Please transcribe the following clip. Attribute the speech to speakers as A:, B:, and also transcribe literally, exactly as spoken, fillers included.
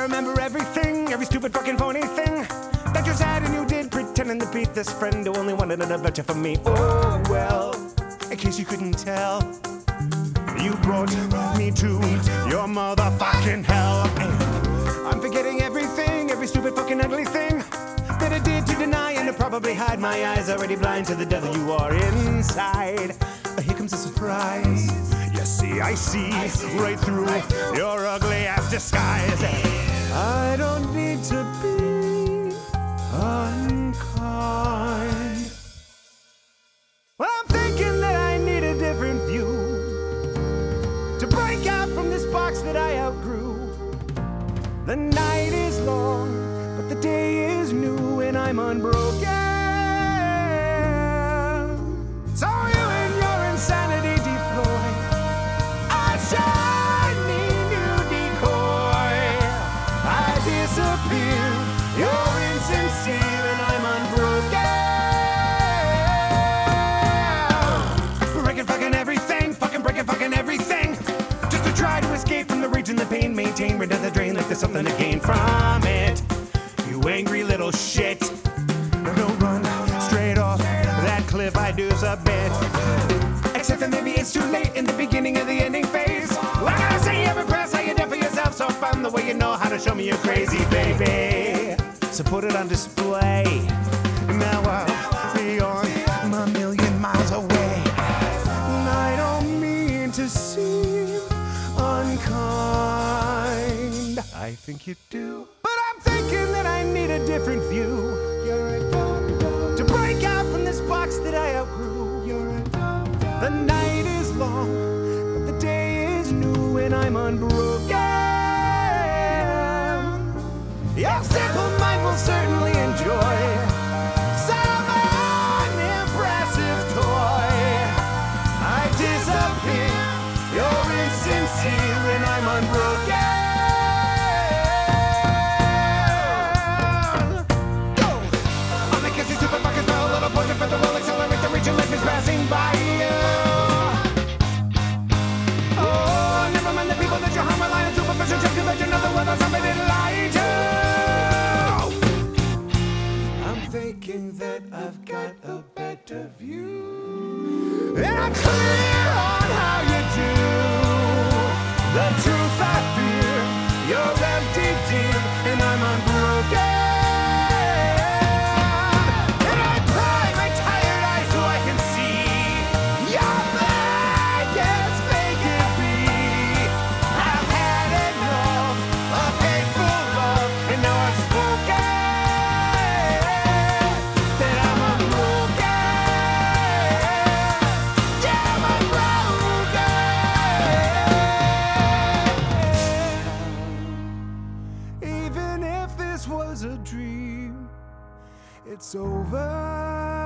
A: remember everything, every stupid fucking phony thing that you said and you did, pretending to be this friend who only wanted an adventure from me. Oh well, in case you couldn't tell, you brought me to your motherfucking hell. And I'm forgetting everything, every stupid fucking ugly thing that I did to deny and to probably hide. My eyes already blind to the devil you are inside. Here comes a surprise. You see, I see right through your ugly ass disguise. I don't need to be unkind. Well, I'm thinking that I need a different view to break out from this box that I outgrew. The night is long, but the day is new, and I'm unbroken. So you and your insanity deploy a shiny new decoy. I disappear, you're insincere, and I'm unbroken. Breaking fucking everything, fucking breaking fucking everything, just to try to escape from the region, the pain, maintain, rid of the drain like there's something to gain from it. You angry little shit. Don't run straight off that cliff, I do submit. Except that maybe it's too late in the beginning of the ending phase. Well, I gotta say, you ever press how you did for yourself so fun, the way you know how to show me you're crazy, baby. So put it on display. Now I'll be on my million miles away. And I don't mean to seem unkind. I think you do. But I'm thinking that I need a different view. You're a dumb, dumb. To break out from this box that I outgrew. You're a dumb, dumb. The night is long, but the day is new, and I'm unbroken. Your simple mind will certainly enjoy some unimpressive toy. I disappear, you're insincere, and I'm unbroken. For the will accelerate the region life is passing by you. Oh, never mind the people that you harm, rely on superficial truth to let you know the world has somebody to lie to. I'm thinking that I've got a better view, and I'm clear on how you do. The truth I fear, you're empty, dear, and I'm unbroken. Was a dream, it's over.